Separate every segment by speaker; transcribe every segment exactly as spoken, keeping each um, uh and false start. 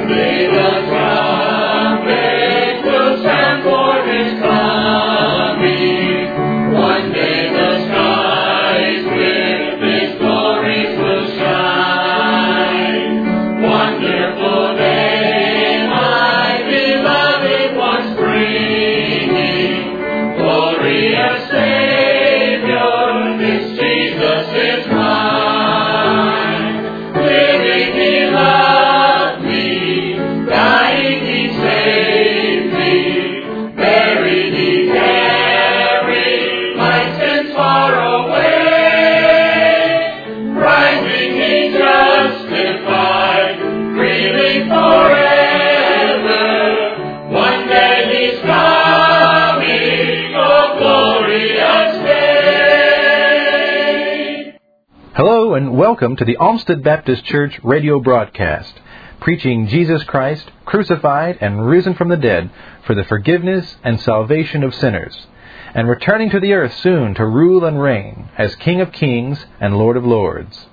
Speaker 1: Hello and welcome to the Olmsted Baptist Church radio broadcast, preaching Jesus Christ, crucified and risen from the dead for the forgiveness and salvation of sinners, and returning to the earth soon to rule and reign as King of Kings and Lord of Lords.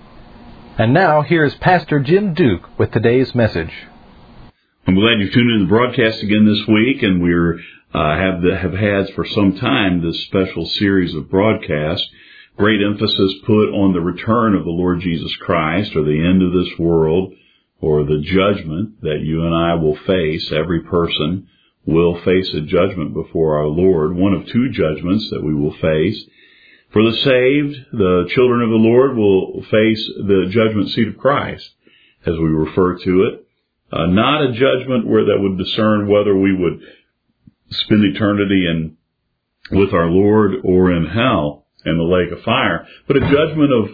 Speaker 1: And now, here's Pastor Jim Duke with today's message.
Speaker 2: I'm glad you've tuned in to the broadcast again this week, and we're uh, have the, have had for some time this special series of broadcasts. Great emphasis put on the return of the Lord Jesus Christ, or the end of this world, or the judgment that you and I will face. Every person will face a judgment before our Lord, one of two judgments that we will face. For the saved, the children of the Lord will face the judgment seat of Christ, as we refer to it. Uh, not a judgment where that would discern whether we would spend eternity in with our Lord or in hell and the lake of fire, but a judgment of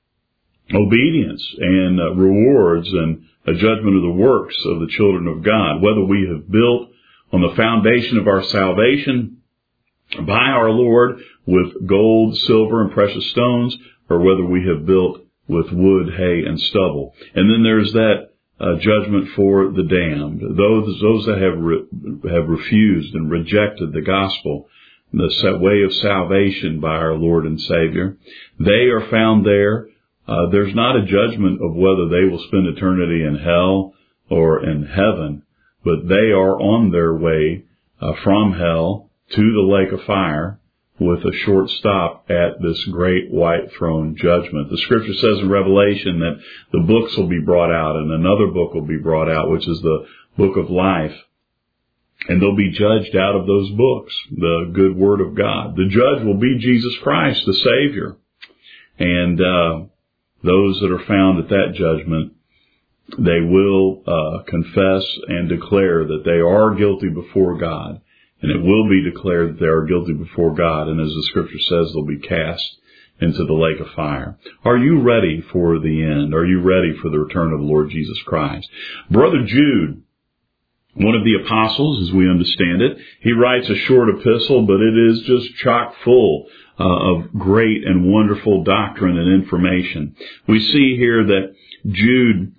Speaker 2: obedience and uh, rewards, and a judgment of the works of the children of God, whether we have built on the foundation of our salvation by our Lord with gold, silver, and precious stones, or whether we have built with wood, hay, and stubble. And then there's that uh, judgment for the damned, those those that have re- have refused and rejected the gospel, the way of salvation by our Lord and Savior. They are found there. Uh, there's not a judgment of whether they will spend eternity in hell or in heaven, but they are on their way uh, from hell to the lake of fire, with a short stop at this great white throne judgment. The scripture says in Revelation that the books will be brought out, and another book will be brought out, which is the book of life. And they'll be judged out of those books, the good word of God. The judge will be Jesus Christ, the Savior. And uh those that are found at that judgment, they will uh confess and declare that they are guilty before God. And it will be declared that they are guilty before God. And as the scripture says, they'll be cast into the lake of fire. Are you ready for the end? Are you ready for the return of the Lord Jesus Christ? Brother Jude, one of the apostles, as we understand it, he writes a short epistle, but it is just chock full uh, of great and wonderful doctrine and information. We see here that Jude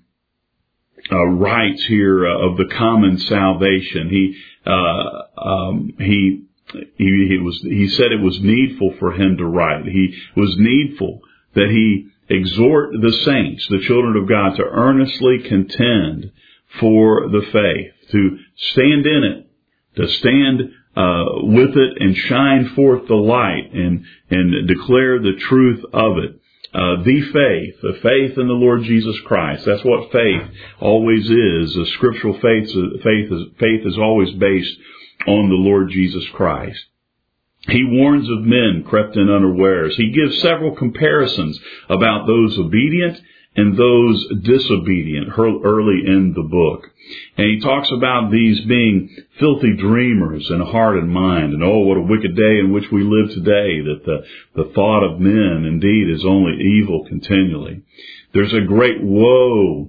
Speaker 2: uh, writes here uh, of the common salvation. He uh, um, he he he was he said it was needful for him to write. He was needful that he exhort the saints, the children of God, to earnestly contend for the faith, to stand in it, to stand uh, with it and shine forth the light and and declare the truth of it. Uh, the faith, the faith in the Lord Jesus Christ. That's what faith always is. A scriptural faith, faith is, faith is always based on the Lord Jesus Christ. He warns of men crept in unawares. He gives several comparisons about those obedient and those disobedient early in the book. And he talks about these being filthy dreamers in heart and mind. And oh, what a wicked day in which we live today, that the, the thought of men indeed is only evil continually. There's a great woe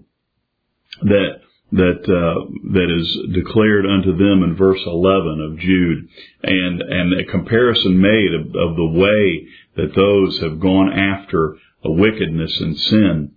Speaker 2: that that uh, that is declared unto them in verse eleven of Jude, and and a comparison made of, of the way that those have gone after a wickedness and sin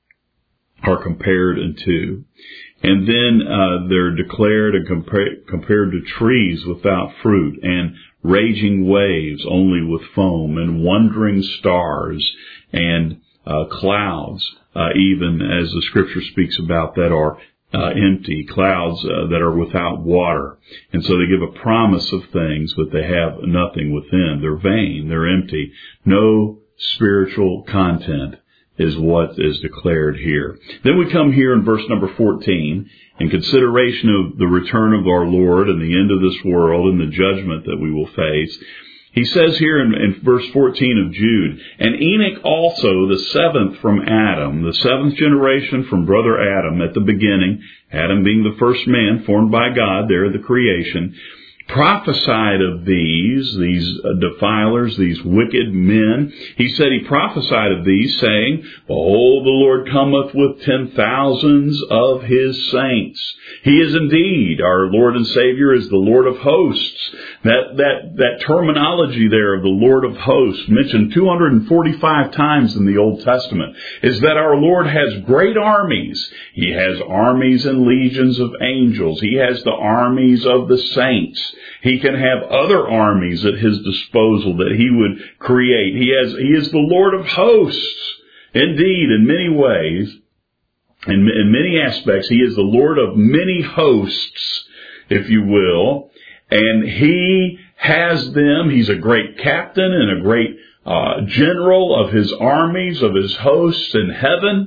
Speaker 2: are compared unto. And then uh, they're declared and compar- compared to trees without fruit, and raging waves only with foam, and wandering stars, and uh, clouds, uh, even as the scripture speaks about, that are uh, empty, clouds uh, that are without water. And so they give a promise of things, but they have nothing within. They're vain, they're empty. No spiritual content is what is declared here. Then we come here in verse number fourteen, in consideration of the return of our Lord and the end of this world and the judgment that we will face. He says here in, in verse fourteen of Jude, and Enoch also, the seventh from Adam, the seventh generation from brother Adam at the beginning, Adam being the first man formed by God there at the creation, prophesied of these, these defilers, these wicked men. He said he prophesied of these, saying, behold, the Lord cometh with ten thousands of his saints. He is indeed, our Lord and Savior is the Lord of hosts. That, that, that terminology there of the Lord of hosts, mentioned two hundred forty-five times in the Old Testament, is that our Lord has great armies. He has armies and legions of angels. He has the armies of the saints. He can have other armies at his disposal that he would create. He has, he is the Lord of hosts. Indeed, in many ways, in, in many aspects, he is the Lord of many hosts, if you will. And he has them. He's a great captain and a great uh, general of his armies, of his hosts in heaven.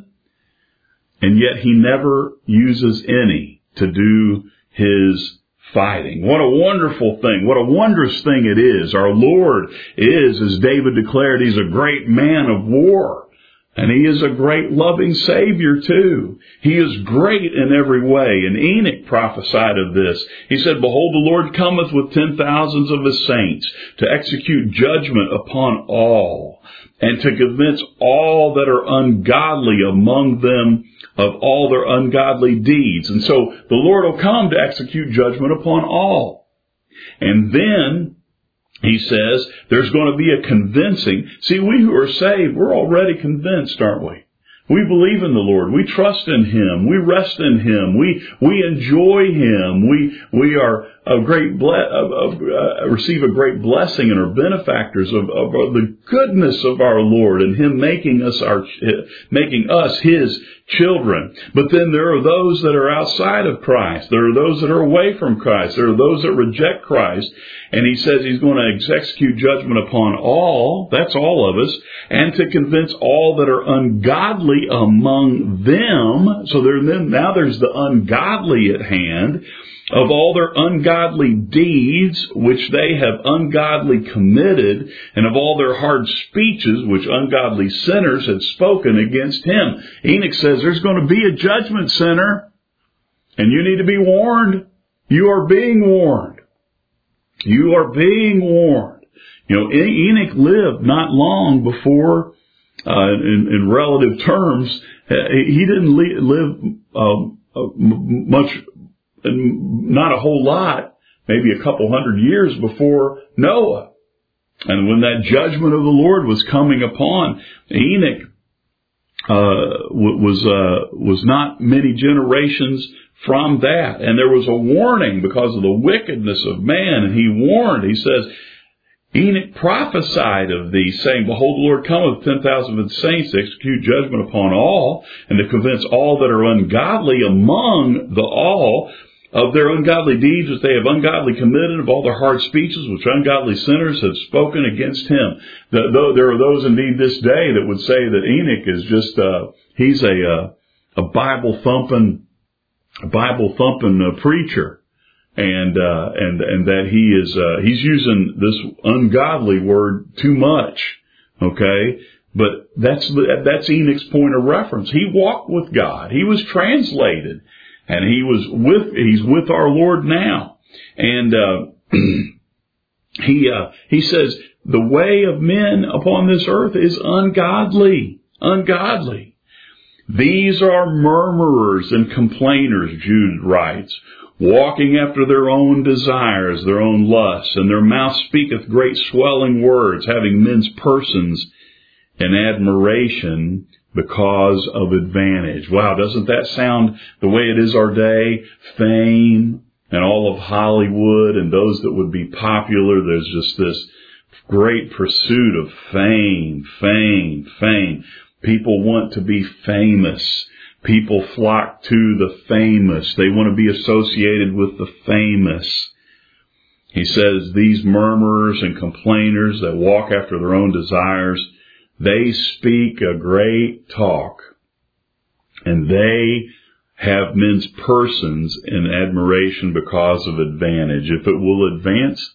Speaker 2: And yet he never uses any to do his fighting. What a wonderful thing. What a wondrous thing it is. Our Lord is, as David declared, he's a great man of war. And he is a great loving Savior too. He is great in every way. And Enoch prophesied of this. He said, behold, the Lord cometh with ten thousands of his saints to execute judgment upon all, and to convince all that are ungodly among them of all their ungodly deeds. And so the Lord will come to execute judgment upon all. And then he says there's going to be a convincing. See, we who are saved, we're already convinced, aren't we? We believe in the Lord. We trust in Him. We rest in Him. We we enjoy Him. We we are a great ble- uh, uh, receive a great blessing and are benefactors of, of, of the goodness of our Lord and Him making us our making us His children. But then there are those that are outside of Christ. There are those that are away from Christ. There are those that reject Christ. And He says He's going to execute judgment upon all. That's all of us. And to convince all that are ungodly among them. So there, then now there's the ungodly at hand. Of all their ungodly deeds, which they have ungodly committed, and of all their hard speeches, which ungodly sinners had spoken against Him. Enoch says there's going to be a judgment, sinner, and you need to be warned. You are being warned. You are being warned. You know, Enoch lived not long before, uh, in, in relative terms, he didn't live um, much, not a whole lot, maybe a couple hundred years before Noah. And when that judgment of the Lord was coming upon Enoch, uh, was, uh, was not many generations from that. And there was a warning because of the wickedness of man. And he warned, he says, Enoch prophesied of thee, saying, behold, the Lord cometh with ten thousand of his saints to execute judgment upon all, and to convince all that are ungodly among the all of their ungodly deeds which they have ungodly committed, of all their hard speeches which ungodly sinners have spoken against him. The, though there are those indeed this day that would say that Enoch is just, uh, he's a, uh, a Bible thumping, Bible thumping uh, preacher. And, uh, and, and that he is, uh, he's using this ungodly word too much. Okay. But that's, that's Enoch's point of reference. He walked with God. He was translated. And he was with, he's with our Lord now. And, uh, he, uh, he says, the way of men upon this earth is ungodly, ungodly. These are murmurers and complainers, Jude writes, walking after their own desires, their own lusts, and their mouth speaketh great swelling words, having men's persons in admiration because of advantage. Wow, doesn't that sound the way it is our day? Fame and all of Hollywood and those that would be popular. There's just this great pursuit of fame, fame, fame. People want to be famous. People flock to the famous. They want to be associated with the famous. He says these murmurers and complainers that walk after their own desires, they speak a great talk, and they have men's persons in admiration because of advantage. If it will advance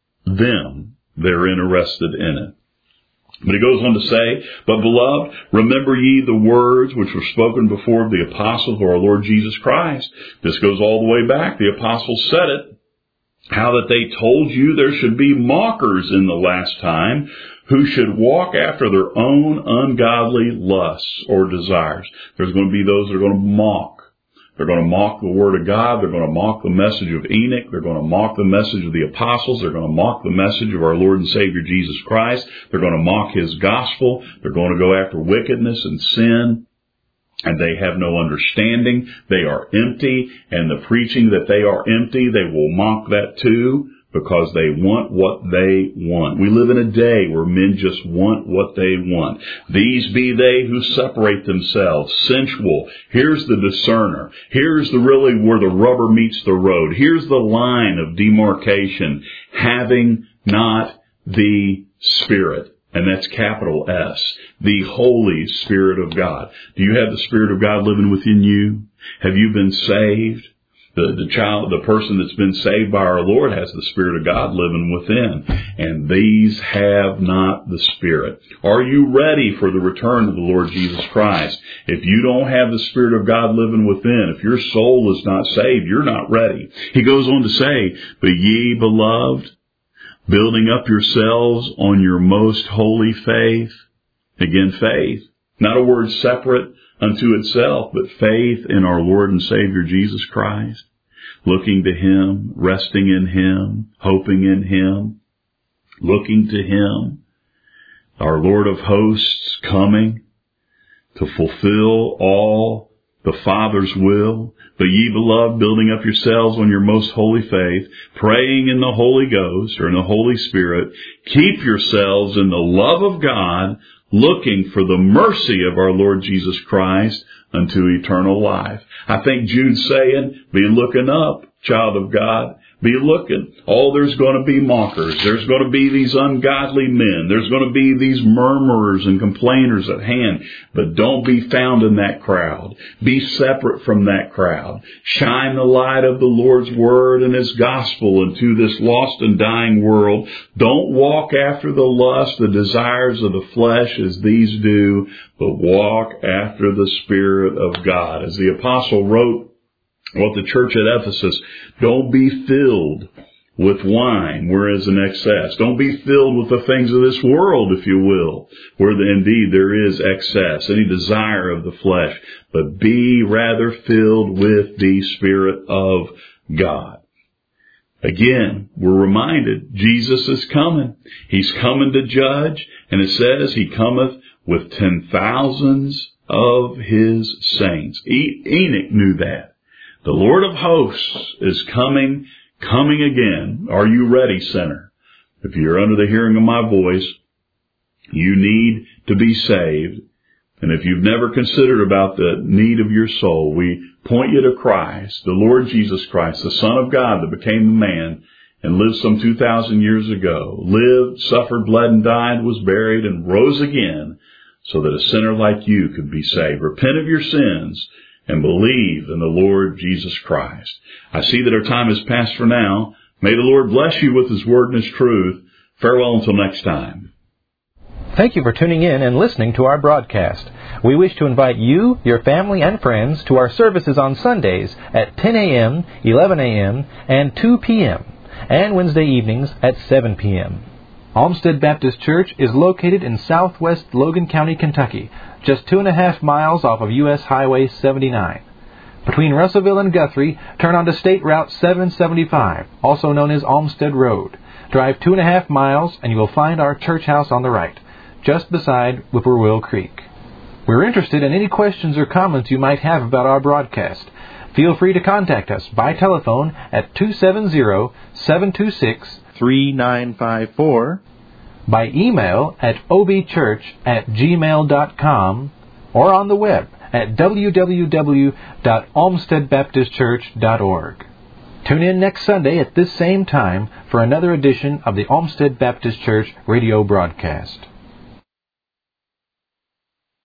Speaker 2: them, they're interested in it. But he goes on to say, but beloved, remember ye the words which were spoken before of the apostles of our Lord Jesus Christ. This goes all the way back. The apostles said it, how that they told you there should be mockers in the last time, who should walk after their own ungodly lusts or desires. There's going to be those that are going to mock. They're going to mock the Word of God. They're going to mock the message of Enoch. They're going to mock the message of the apostles. They're going to mock the message of our Lord and Savior Jesus Christ. They're going to mock His gospel. They're going to go after wickedness and sin. And they have no understanding. They are empty. And the preaching that they are empty, they will mock that too, because they want what they want. We live in a day where men just want what they want. These be they who separate themselves, sensual. Here's the discerner. Here's the really where the rubber meets the road. Here's the line of demarcation, having not the Spirit. And that's capital S, the Holy Spirit of God. Do you have the Spirit of God living within you? Have you been saved? The, the child, the person that's been saved by our Lord has the Spirit of God living within. And these have not the Spirit. Are you ready for the return of the Lord Jesus Christ? If you don't have the Spirit of God living within, if your soul is not saved, you're not ready. He goes on to say, but ye beloved, building up yourselves on your most holy faith. Again, faith. Not a word separate unto itself, but faith in our Lord and Savior Jesus Christ. Looking to Him, resting in Him, hoping in Him, looking to Him. Our Lord of hosts coming to fulfill all the Father's will. But ye beloved, building up yourselves on your most holy faith, praying in the Holy Ghost or in the Holy Spirit, keep yourselves in the love of God, looking for the mercy of our Lord Jesus Christ unto eternal life. I think Jude's saying, be looking up, child of God. Be looking. Oh, there's going to be mockers. There's going to be these ungodly men. There's going to be these murmurers and complainers at hand. But don't be found in that crowd. Be separate from that crowd. Shine the light of the Lord's Word and His gospel into this lost and dying world. Don't walk after the lust, the desires of the flesh as these do, but walk after the Spirit of God. As the apostle wrote, well, the church at Ephesus, don't be filled with wine, whereas in excess. Don't be filled with the things of this world, if you will, where the, indeed there is excess, any desire of the flesh, but be rather filled with the Spirit of God. Again, we're reminded Jesus is coming. He's coming to judge, and it says He cometh with ten thousands of His saints. E- Enoch knew that. The Lord of hosts is coming, coming again. Are you ready, sinner? If you're under the hearing of my voice, you need to be saved. And if you've never considered about the need of your soul, we point you to Christ, the Lord Jesus Christ, the Son of God that became a man and lived some two thousand years ago, lived, suffered, bled, and died, was buried, and rose again so that a sinner like you could be saved. Repent of your sins and believe in the Lord Jesus Christ. I see that our time has passed for now. May the Lord bless you with His word and His truth. Farewell until next time.
Speaker 1: Thank you for tuning in and listening to our broadcast. We wish to invite you, your family, and friends to our services on Sundays at ten a.m., eleven a.m., and two p.m., and Wednesday evenings at seven p.m. Olmsted Baptist Church is located in southwest Logan County, Kentucky, just two and a half miles off of U S Highway seventy-nine. Between Russellville and Guthrie, turn onto State Route seven seventy-five, also known as Olmsted Road. Drive two and a half miles and you will find our church house on the right, just beside Whippoorwill Creek. We're interested in any questions or comments you might have about our broadcast. Feel free to contact us by telephone at two seven zero, seven two six, three nine five four, by email at obchurch at gmail dot com, or on the web at w w w dot olmsted baptist church dot org. Tune in next Sunday at this same time for another edition of the Olmsted Baptist Church radio broadcast.